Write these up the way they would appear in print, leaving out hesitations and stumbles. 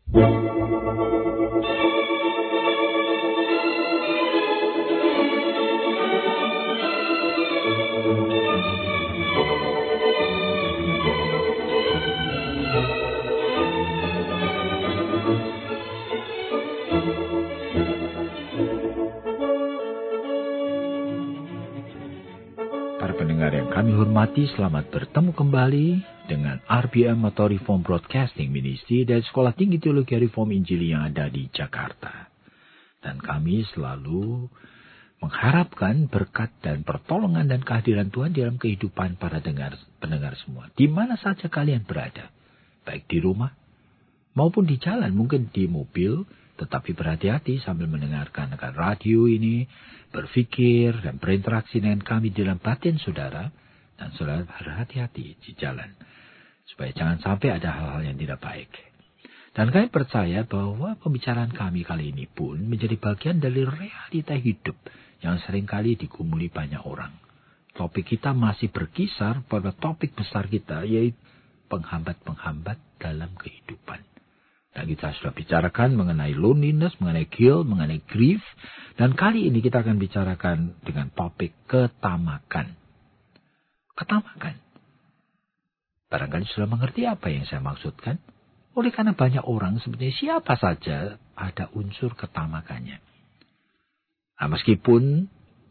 Para pendengar yang kami hormati, selamat bertemu kembali dengan RBM atau Reform Broadcasting Ministry dari Sekolah Tinggi Teologi Reform Injili yang ada di Jakarta. Dan kami selalu mengharapkan berkat dan pertolongan dan kehadiran Tuhan dalam kehidupan para pendengar semua. Di mana saja kalian berada, baik di rumah maupun di jalan, mungkin di mobil, tetapi berhati-hati sambil mendengarkan radio ini, berpikir dan berinteraksi dengan kami dalam batin saudara, dan saudara berhati-hati di jalan, supaya jangan sampai ada hal-hal yang tidak baik. Dan kami percaya bahwa pembicaraan kami kali ini pun menjadi bagian dari realita hidup yang seringkali digumuli banyak orang. Topik kita masih berkisar pada topik besar kita, yaitu penghambat-penghambat dalam kehidupan. Dan kita sudah bicarakan mengenai loneliness, mengenai guilt, mengenai grief. Dan kali ini kita akan bicarakan dengan topik ketamakan. Ketamakan. Barangkali sudah mengerti apa yang saya maksudkan. Oleh karena banyak orang sebenarnya siapa saja ada unsur ketamakannya. Nah, meskipun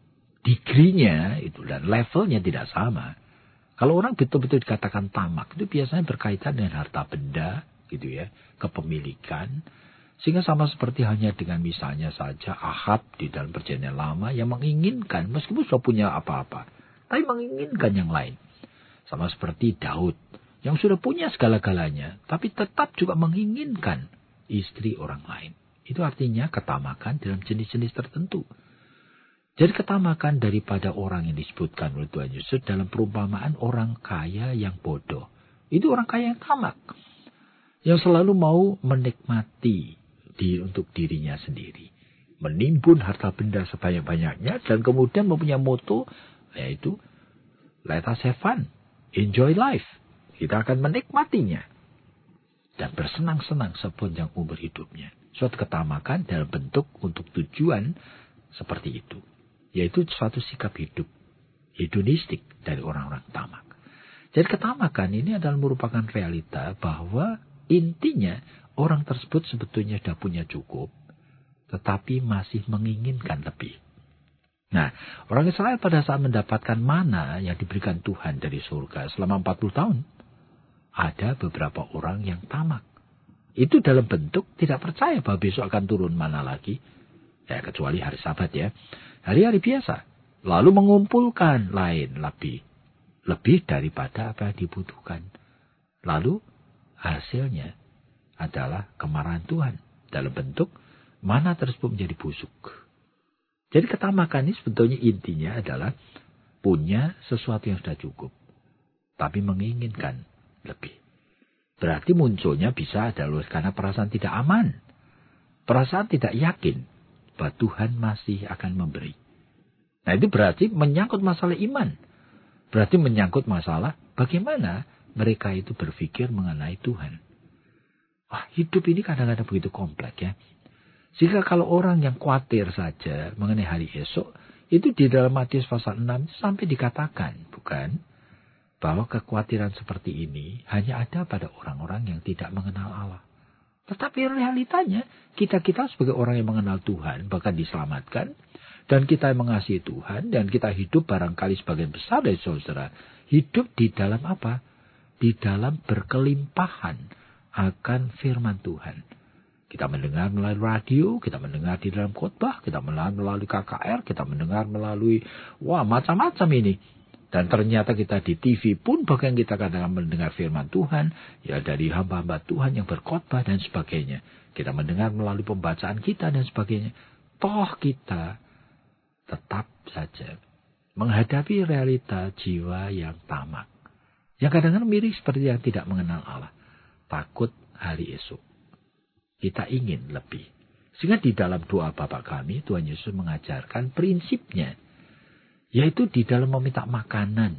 degree-nya itu dan levelnya tidak sama. Kalau orang betul-betul dikatakan tamak, itu biasanya berkaitan dengan harta benda, gitu ya, kepemilikan, sehingga sama seperti hanya dengan misalnya saja Ahab di dalam perjanjian lama yang menginginkan, meskipun sudah punya apa-apa, tapi menginginkan yang lain. Sama seperti Daud yang sudah punya segala-galanya, tapi tetap juga menginginkan istri orang lain. Itu artinya ketamakan dalam jenis-jenis tertentu. Jadi ketamakan daripada orang yang disebutkan oleh Tuhan Yesus dalam perumpamaan orang kaya yang bodoh. Itu orang kaya yang tamak, yang selalu mau menikmati untuk dirinya sendiri. Menimbun harta benda sebanyak-banyaknya dan kemudian mempunyai moto, yaitu let us have fun, enjoy life. Kita akan menikmatinya dan bersenang-senang sepanjang umur hidupnya. Suatu ketamakan dalam bentuk untuk tujuan seperti itu. Yaitu suatu sikap hidup hedonistik dari orang-orang tamak. Jadi ketamakan ini adalah merupakan realita bahwa intinya orang tersebut sebetulnya sudah punya cukup, tetapi masih menginginkan lebih. Nah, orang Israel pada saat mendapatkan mana yang diberikan Tuhan dari surga selama 40 tahun, ada beberapa orang yang tamak. Itu dalam bentuk tidak percaya bahwa besok akan turun mana lagi. Ya, kecuali hari Sabat ya. Hari-hari biasa. Lalu mengumpulkan lain lebih daripada apa yang dibutuhkan. Lalu hasilnya adalah kemarahan Tuhan dalam bentuk mana tersebut menjadi busuk. Jadi ketamakan ini sebetulnya intinya adalah punya sesuatu yang sudah cukup, tapi menginginkan lebih. Berarti munculnya bisa adalah karena perasaan tidak aman, perasaan tidak yakin bahwa Tuhan masih akan memberi. Nah, itu berarti menyangkut masalah iman. Berarti menyangkut masalah bagaimana mereka itu berpikir mengenai Tuhan. Hidup ini kadang-kadang begitu kompleks ya. Sehingga kalau orang yang khawatir saja mengenai hari esok, itu di dalam Matius pasal 6 sampai dikatakan, bukan? Bahwa kekhawatiran seperti ini hanya ada pada orang-orang yang tidak mengenal Allah. Tetapi realitanya, kita sebagai orang yang mengenal Tuhan, bahkan diselamatkan, dan kita yang mengasihi Tuhan, dan kita hidup barangkali sebagian besar dari saudara, hidup di dalam apa? Di dalam berkelimpahan akan firman Tuhan. Kita mendengar melalui radio, kita mendengar di dalam khotbah, kita mendengar melalui KKR, kita mendengar melalui, macam-macam ini. Dan ternyata kita di TV pun bahkan kita kadang-kadang mendengar firman Tuhan, ya dari hamba-hamba Tuhan yang berkhotbah dan sebagainya. Kita mendengar melalui pembacaan kita dan sebagainya. Toh kita tetap saja menghadapi realita jiwa yang tamak. Yang kadang-kadang mirip seperti yang tidak mengenal Allah. Takut hari esok. Kita ingin lebih. Sehingga di dalam doa Bapa kami, Tuhan Yesus mengajarkan prinsipnya. Yaitu di dalam meminta makanan.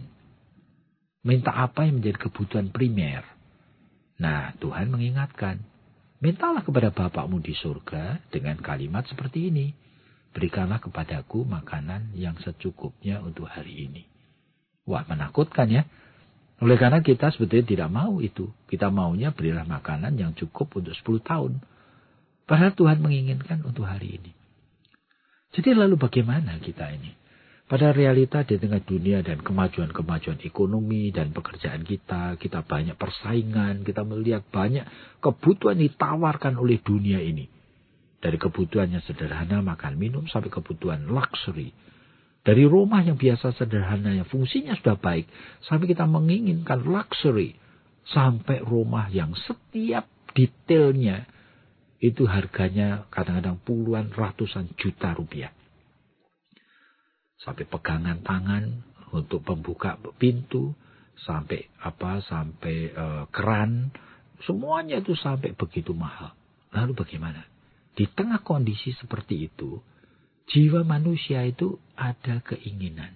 Minta apa yang menjadi kebutuhan primer. Nah, Tuhan mengingatkan. Mintalah kepada Bapakmu di surga dengan kalimat seperti ini. Berikanlah kepadaku makanan yang secukupnya untuk hari ini. Wah, menakutkan ya. Oleh karena kita sebetulnya tidak mau itu. Kita maunya berilah makanan yang cukup untuk 10 tahun. Padahal Tuhan menginginkan untuk hari ini. Jadi lalu bagaimana kita ini? Pada realita di tengah dunia dan kemajuan-kemajuan ekonomi dan pekerjaan kita banyak persaingan, kita melihat banyak kebutuhan ditawarkan oleh dunia ini. Dari kebutuhan yang sederhana, makan minum, sampai kebutuhan luxury. Dari rumah yang biasa sederhana, yang fungsinya sudah baik, sampai kita menginginkan luxury. Sampai rumah yang setiap detailnya, itu harganya kadang-kadang puluhan, ratusan juta rupiah. Sampai pegangan tangan untuk membuka pintu, sampai keran, semuanya itu sampai begitu mahal. Lalu bagaimana? Di tengah kondisi seperti itu, jiwa manusia itu ada keinginan.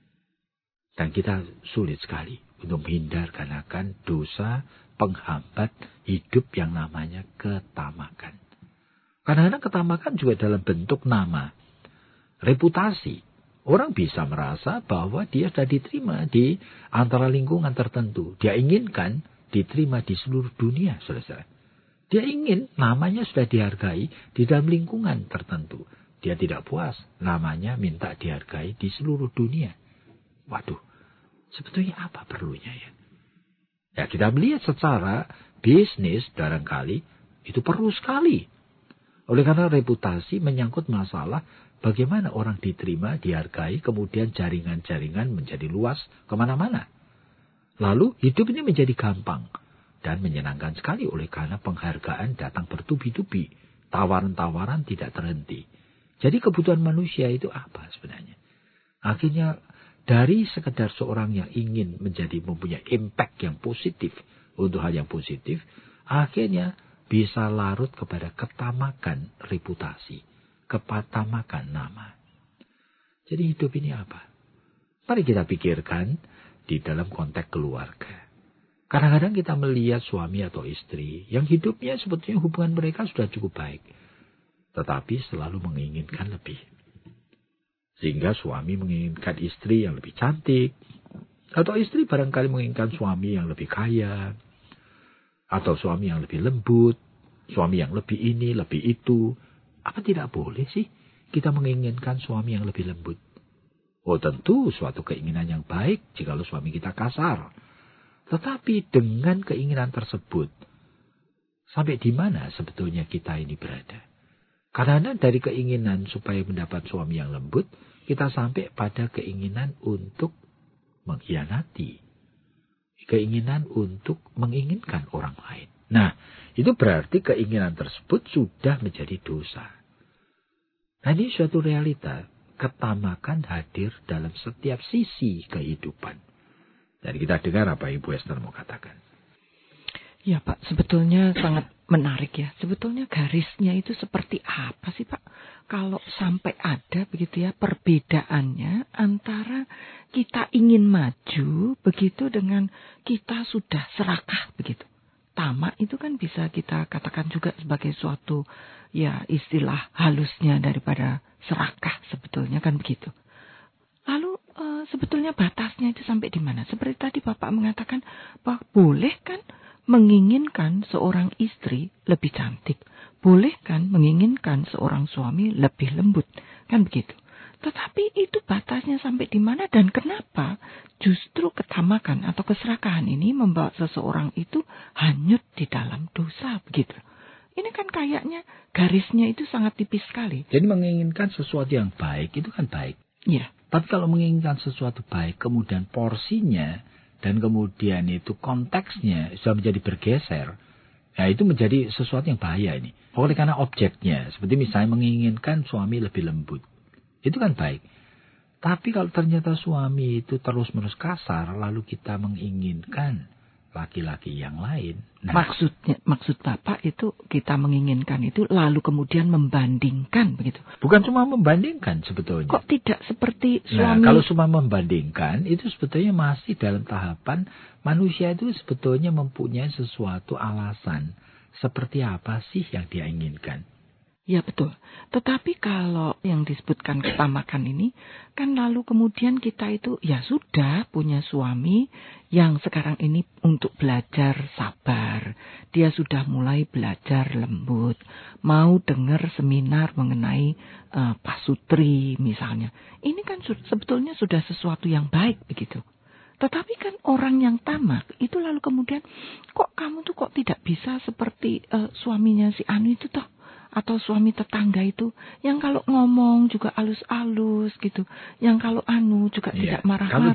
Dan kita sulit sekali untuk menghindarkan akan dosa penghambat hidup yang namanya ketamakan. Kadang-kadang ketamakan juga dalam bentuk nama, reputasi. Orang bisa merasa bahwa dia sudah diterima di antara lingkungan tertentu. Dia inginkan diterima di seluruh dunia, saudara. Dia ingin namanya sudah dihargai di dalam lingkungan tertentu. Dia tidak puas, namanya minta dihargai di seluruh dunia. Waduh, sebetulnya apa perlunya ya? Ya kita melihat secara bisnis barangkali itu perlu sekali. Oleh karena reputasi menyangkut masalah bagaimana orang diterima, dihargai, kemudian jaringan-jaringan menjadi luas kemana-mana. Lalu hidup ini menjadi gampang dan menyenangkan sekali oleh karena penghargaan datang bertubi-tubi. Tawaran-tawaran tidak terhenti. Jadi kebutuhan manusia itu apa sebenarnya? Akhirnya dari sekedar seorang yang ingin mempunyai impact yang positif untuk hal yang positif, akhirnya bisa larut kepada ketamakan reputasi, ketamakan nama. Jadi hidup ini apa? Mari kita pikirkan di dalam konteks keluarga. Kadang-kadang kita melihat suami atau istri yang hidupnya sebetulnya hubungan mereka sudah cukup baik, tetapi selalu menginginkan lebih. Sehingga suami menginginkan istri yang lebih cantik, atau istri barangkali menginginkan suami yang lebih kaya, atau suami yang lebih lembut, suami yang lebih ini, lebih itu. Apa tidak boleh sih kita menginginkan suami yang lebih lembut? Oh tentu suatu keinginan yang baik jikalau suami kita kasar. Tetapi dengan keinginan tersebut, sampai di mana sebetulnya kita ini berada? Karena dari keinginan supaya mendapat suami yang lembut, kita sampai pada keinginan untuk mengkhianati. Keinginan untuk menginginkan orang lain. Nah, itu berarti keinginan tersebut sudah menjadi dosa. Nah, ini suatu realita. Ketamakan hadir dalam setiap sisi kehidupan. Jadi kita dengar apa Ibu Esther mau katakan. Ya Pak, sebetulnya sangat menarik ya. Sebetulnya garisnya itu seperti apa sih Pak? Kalau sampai ada begitu ya perbedaannya antara kita ingin maju begitu dengan kita sudah serakah begitu. Tamak itu kan bisa kita katakan juga sebagai suatu ya istilah halusnya daripada serakah sebetulnya kan begitu. Lalu sebetulnya batasnya itu sampai di mana? Seperti tadi Bapak mengatakan bahwa boleh kan menginginkan seorang istri lebih cantik. Boleh kan menginginkan seorang suami lebih lembut. Kan begitu. Tetapi itu batasnya sampai di mana dan kenapa justru ketamakan atau keserakahan ini membawa seseorang itu hanyut di dalam dosa begitu. Ini kan kayaknya garisnya itu sangat tipis sekali. Jadi menginginkan sesuatu yang baik itu kan baik. Iya. Tapi kalau menginginkan sesuatu baik, kemudian porsinya dan kemudian itu konteksnya sudah menjadi bergeser, ya itu menjadi sesuatu yang bahaya ini. Oleh karena objeknya, seperti misalnya menginginkan suami lebih lembut, itu kan baik. Tapi kalau ternyata suami itu terus-menerus kasar, lalu kita menginginkan laki-laki yang lain. Nah, maksud Bapak itu kita menginginkan itu lalu kemudian membandingkan begitu. Bukan cuma membandingkan sebetulnya. Kok tidak seperti suami? Nah, kalau cuma membandingkan itu sebetulnya masih dalam tahapan manusia itu sebetulnya mempunyai sesuatu alasan seperti apa sih yang dia inginkan. Ya betul. Tetapi kalau yang disebutkan ketamakan ini, kan lalu kemudian kita itu ya sudah punya suami yang sekarang ini untuk belajar sabar. Dia sudah mulai belajar lembut. Mau dengar seminar mengenai pasutri misalnya. Ini kan sebetulnya sudah sesuatu yang baik begitu. Tetapi kan orang yang tamak itu lalu kemudian, kok kamu tuh kok tidak bisa seperti suaminya si Anu itu toh? Atau suami tetangga itu yang kalau ngomong juga alus-alus gitu, yang kalau juga tidak marah-marah.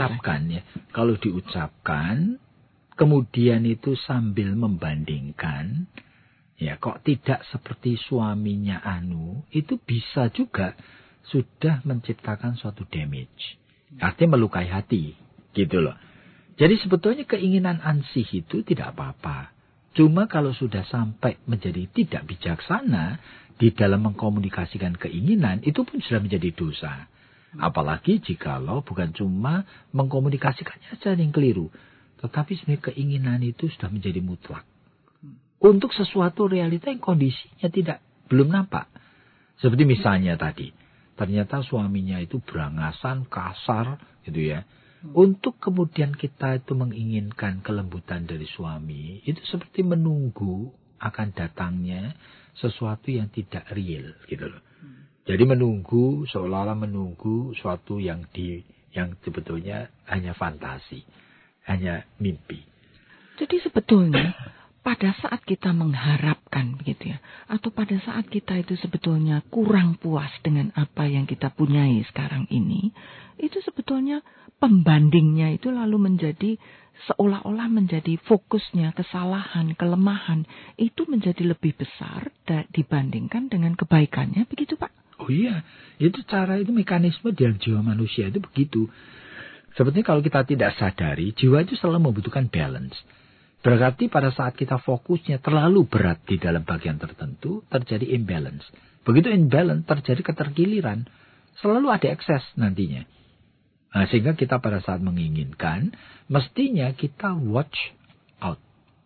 Kalau diucapkan, kemudian itu sambil membandingkan, ya kok tidak seperti suaminya itu bisa juga sudah menciptakan suatu damage, artinya melukai hati, gitu loh. Jadi sebetulnya keinginan ansih itu tidak apa-apa. Cuma kalau sudah sampai menjadi tidak bijaksana di dalam mengkomunikasikan keinginan, itu pun sudah menjadi dosa. Apalagi jikalau bukan cuma mengkomunikasikannya saja yang keliru, tetapi sebenarnya keinginan itu sudah menjadi mutlak. Untuk sesuatu realita yang kondisinya belum nampak. Seperti misalnya tadi, ternyata suaminya itu berangasan, kasar, gitu ya. Untuk kemudian kita itu menginginkan kelembutan dari suami, itu seperti menunggu akan datangnya sesuatu yang tidak real, gitu loh. Jadi menunggu, seolah-olah menunggu suatu yang sebetulnya hanya fantasi, hanya mimpi. Jadi sebetulnya pada saat kita mengharapkan begitu ya, atau pada saat kita itu sebetulnya kurang puas dengan apa yang kita punyai sekarang ini, itu sebetulnya pembandingnya itu lalu menjadi seolah-olah menjadi fokusnya kesalahan, kelemahan itu menjadi lebih besar dibandingkan dengan kebaikannya, begitu Pak? Oh iya, itu mekanisme dalam jiwa manusia itu begitu. Sebetulnya kalau kita tidak sadari, jiwa itu selalu membutuhkan balance. Berarti pada saat kita fokusnya terlalu berat di dalam bagian tertentu, terjadi imbalance. Begitu imbalance, terjadi ketergiliran. Selalu ada ekses nantinya. Nah, sehingga kita pada saat menginginkan, mestinya kita watch out.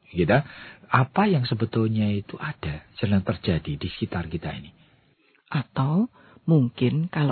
Apa yang sebetulnya itu ada, sedang terjadi di sekitar kita ini. Atau mungkin kalau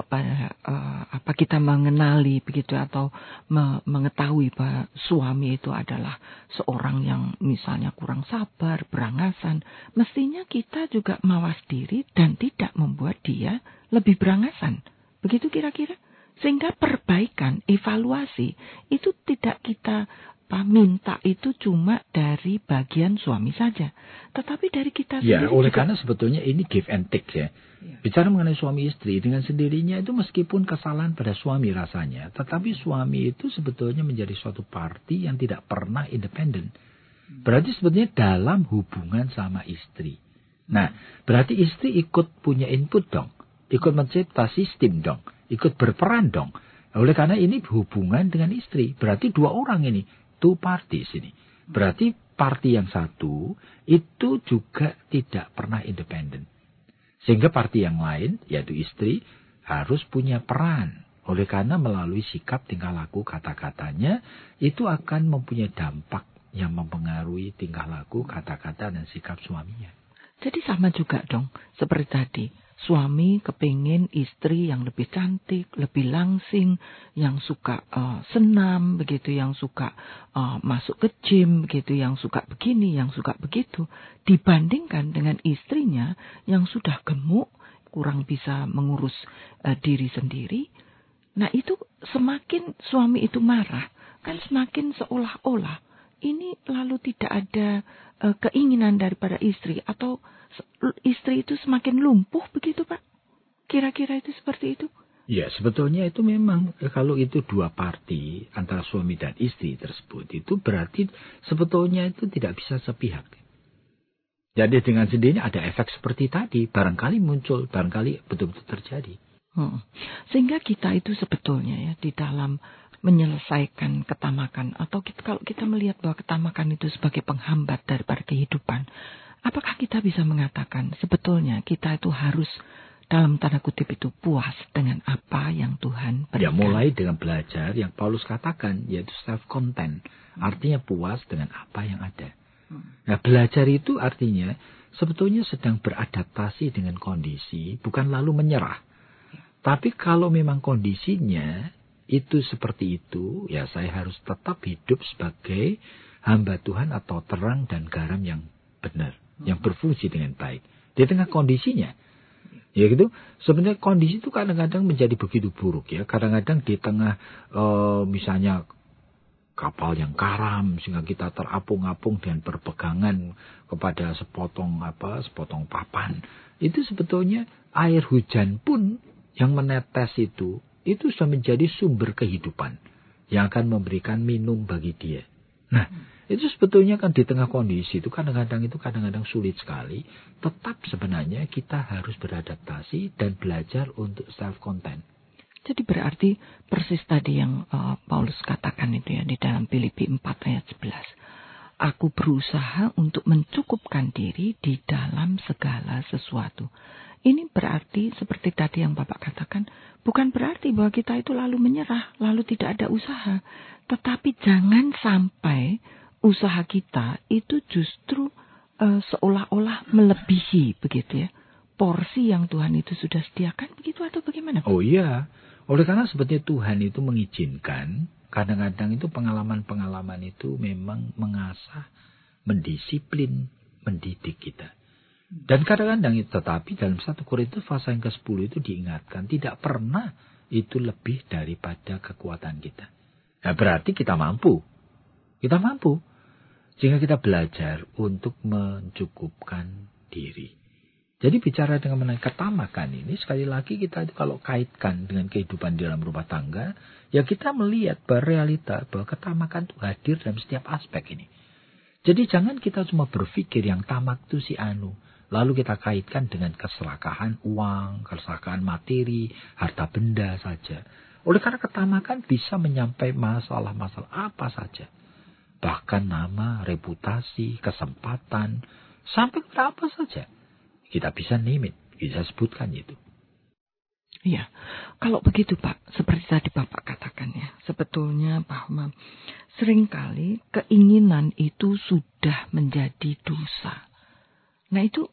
kita mengenali begitu atau mengetahui bahwa suami itu adalah seorang yang misalnya kurang sabar, berangasan, mestinya kita juga mawas diri dan tidak membuat dia lebih berangasan. Begitu kira-kira? Sehingga perbaikan, evaluasi itu tidak kita minta itu cuma dari bagian suami saja, tetapi dari kita sendiri. Ya, oleh karena sebetulnya ini give and take ya. Bicara mengenai suami istri dengan sendirinya itu meskipun kesalahan pada suami rasanya, tetapi suami itu sebetulnya menjadi suatu parti yang tidak pernah independen. Berarti sebetulnya dalam hubungan sama istri. Nah, berarti istri ikut punya input dong, ikut mencipta sistem dong, ikut berperan dong. Oleh karena ini hubungan dengan istri, berarti dua orang ini, two parties ini. Berarti parti yang satu itu juga tidak pernah independen. Sehingga parti yang lain, yaitu istri, harus punya peran. Oleh karena melalui sikap, tingkah laku, kata-katanya, itu akan mempunyai dampak yang mempengaruhi tingkah laku, kata-kata, dan sikap suaminya. Jadi sama juga dong, seperti tadi. Suami kepingin istri yang lebih cantik, lebih langsing, yang suka senam, begitu, yang suka masuk ke gym, begitu, yang suka begini, yang suka begitu. Dibandingkan dengan istrinya yang sudah gemuk, kurang bisa mengurus diri sendiri. Nah itu semakin suami itu marah, kan semakin seolah-olah ini lalu tidak ada keinginan daripada istri, atau istri itu semakin lumpuh begitu Pak? Kira-kira itu seperti itu? Ya, sebetulnya itu memang kalau itu dua parti antara suami dan istri tersebut, itu berarti sebetulnya itu tidak bisa sepihak. Jadi dengan sendirinya ada efek seperti tadi, barangkali muncul, barangkali betul-betul terjadi. Sehingga kita itu sebetulnya ya di dalam menyelesaikan ketamakan, atau kalau kita melihat bahwa ketamakan itu sebagai penghambat daripada kehidupan, apakah kita bisa mengatakan sebetulnya kita itu harus dalam tanda kutip itu puas dengan apa yang Tuhan berikan? Ya, mulai dengan belajar yang Paulus katakan, yaitu self-content. Artinya puas dengan apa yang ada. Nah, belajar itu artinya sebetulnya sedang beradaptasi dengan kondisi, bukan lalu menyerah. Tapi kalau memang kondisinya itu seperti itu, ya saya harus tetap hidup sebagai hamba Tuhan atau terang dan garam yang benar, yang berfungsi dengan baik. Di tengah kondisinya, ya gitu. Sebenarnya kondisi itu kadang-kadang menjadi begitu buruk ya. Kadang-kadang di tengah misalnya kapal yang karam sehingga kita terapung-apung dengan berpegangan kepada sepotong papan. Itu sebetulnya air hujan pun yang menetes itu sudah menjadi sumber kehidupan yang akan memberikan minum bagi dia. Nah, itu sebetulnya kan di tengah kondisi itu kadang-kadang sulit sekali. Tetap sebenarnya kita harus beradaptasi dan belajar untuk self-content. Jadi berarti persis tadi yang Paulus katakan itu ya di dalam Filipi 4 ayat 11. Aku berusaha untuk mencukupkan diri di dalam segala sesuatu. Ini berarti seperti tadi yang Bapak katakan, bukan berarti bahwa kita itu lalu menyerah, lalu tidak ada usaha. Tetapi jangan sampai usaha kita itu justru seolah-olah melebihi begitu ya. Porsi yang Tuhan itu sudah sediakan begitu atau bagaimana? Oh iya, oleh karena sebetulnya Tuhan itu mengizinkan, kadang-kadang itu pengalaman-pengalaman itu memang mengasah, mendisiplin, mendidik kita. Dan kadang-kadang itu, tetapi dalam 1 Korintus pasal yang ke-10 itu diingatkan, tidak pernah itu lebih daripada kekuatan kita. Nah, berarti kita mampu. Kita mampu. Sehingga kita belajar untuk mencukupkan diri. Jadi bicara dengan mengenai ketamakan ini, sekali lagi kita itu kalau kaitkan dengan kehidupan di dalam rumah tangga, ya kita melihat bahwa realita, bahwa ketamakan itu hadir dalam setiap aspek ini. Jadi jangan kita cuma berpikir yang tamak itu si anu. Lalu kita kaitkan dengan keserakahan uang, keserakahan materi, harta benda saja. Oleh karena ketamakan bisa menyampai masalah-masalah apa saja. Bahkan nama, reputasi, kesempatan, sampai kepada apa saja. Kita bisa name it, bisa sebutkan itu. Iya, kalau begitu Pak, seperti tadi Bapak katakan ya, sebetulnya bahwa seringkali keinginan itu sudah menjadi dosa. Nah itu,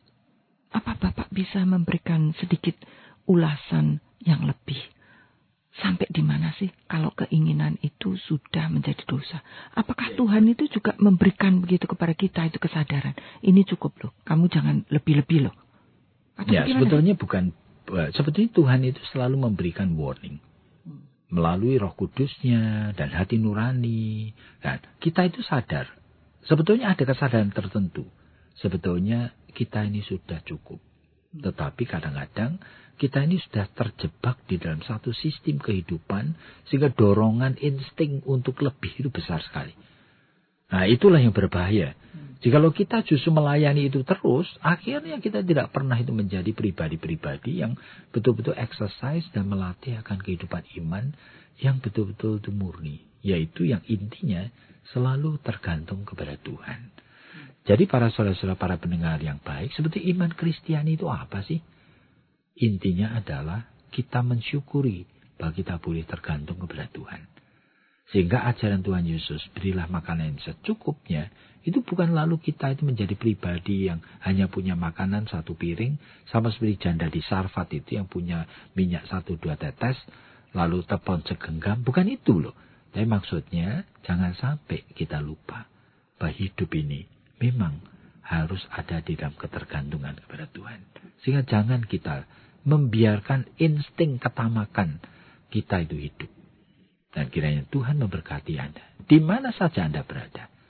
apa Bapak bisa memberikan sedikit ulasan yang lebih? Sampai di mana sih kalau keinginan itu sudah menjadi dosa? Apakah Tuhan itu juga memberikan begitu kepada kita itu kesadaran? Ini cukup loh, kamu jangan lebih-lebih loh. Atau ya, sebetulnya bukan. Sebetulnya Tuhan itu selalu memberikan warning. Melalui Roh Kudusnya dan hati nurani. Dan kita itu sadar. Sebetulnya ada kesadaran tertentu. Sebetulnya kita ini sudah cukup. Tetapi kadang-kadang kita ini sudah terjebak di dalam satu sistem kehidupan. Sehingga dorongan insting untuk lebih itu besar sekali. Nah itulah yang berbahaya. Jikalau kita justru melayani itu terus, akhirnya kita tidak pernah itu menjadi pribadi-pribadi yang betul-betul exercise dan melatih akan kehidupan iman yang betul-betul itu murni. Yaitu yang intinya selalu tergantung kepada Tuhan. Jadi para saudara-saudara, para pendengar yang baik, seperti iman Kristiani itu apa sih? Intinya adalah kita mensyukuri bahwa kita boleh tergantung kepada Tuhan. Sehingga ajaran Tuhan Yesus, berilah makanan yang secukupnya, itu bukan lalu kita itu menjadi pribadi yang hanya punya makanan 1 piring, sama seperti janda di Sarfat itu yang punya minyak 1-2 tetes, lalu tepon segenggam, bukan itu loh. Tapi maksudnya, jangan sampai kita lupa bahwa hidup ini memang harus ada di dalam ketergantungan kepada Tuhan. Sehingga jangan kita membiarkan insting ketamakan kita itu hidup. Dan kiranya Tuhan memberkati Anda. Di mana saja Anda berada.